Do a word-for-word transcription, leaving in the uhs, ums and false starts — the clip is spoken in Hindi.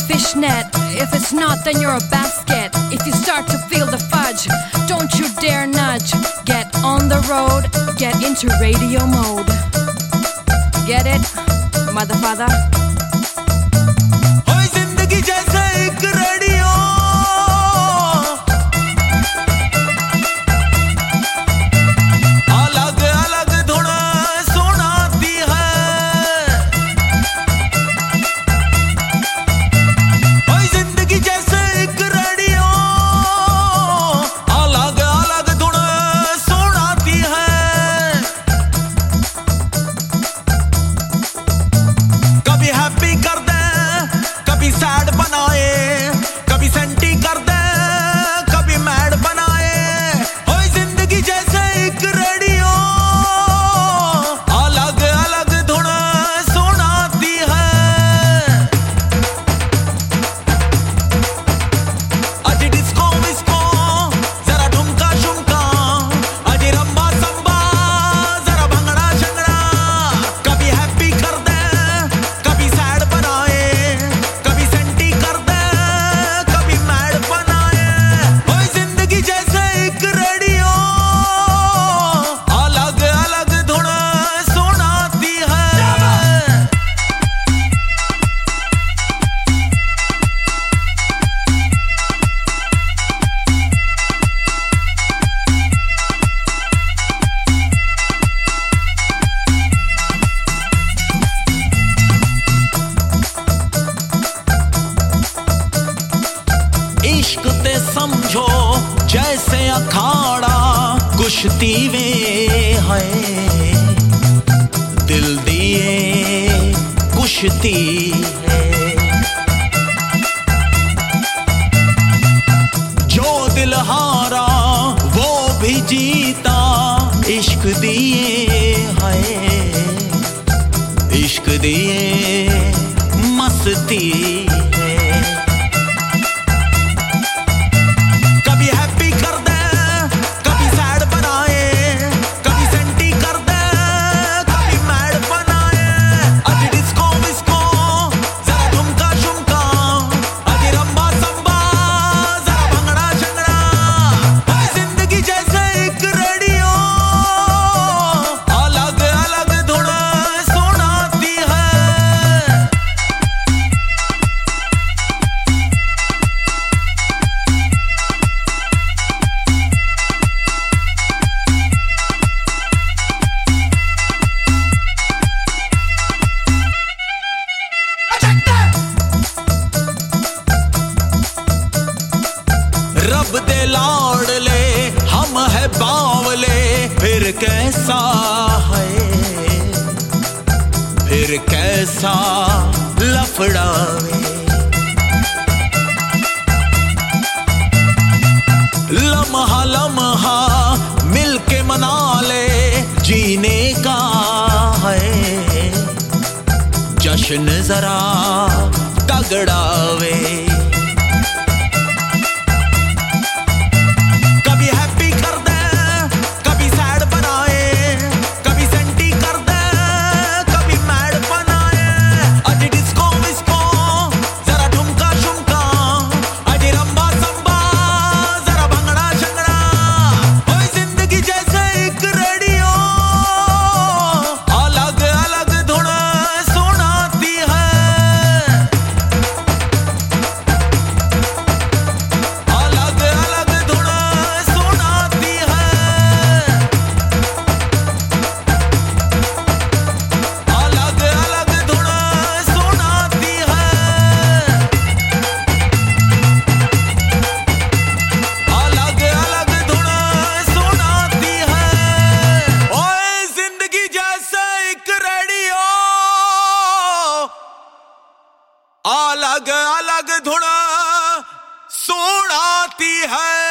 fishnet. If it's not, then you're a basket. If you start to feel the fudge, don't you dare nudge. Get on the road, get into radio mode. Get it, motherfather? ओए जिंदगी जैसे एक रेडियो समझो जैसे अखाड़ा कुश्ती वे है दिल दिए कुश्ती है जो दिल हारा वो भी जीता इश्क दिए है इश्क दिए मस्ती रब दे लाडले हम है बावले फिर कैसा है फिर कैसा लफड़ावे लम्हा लम्हा मिलके मना ले जीने का है जश्न जरा तगड़ावे अलग अलग धुन सुनाती है।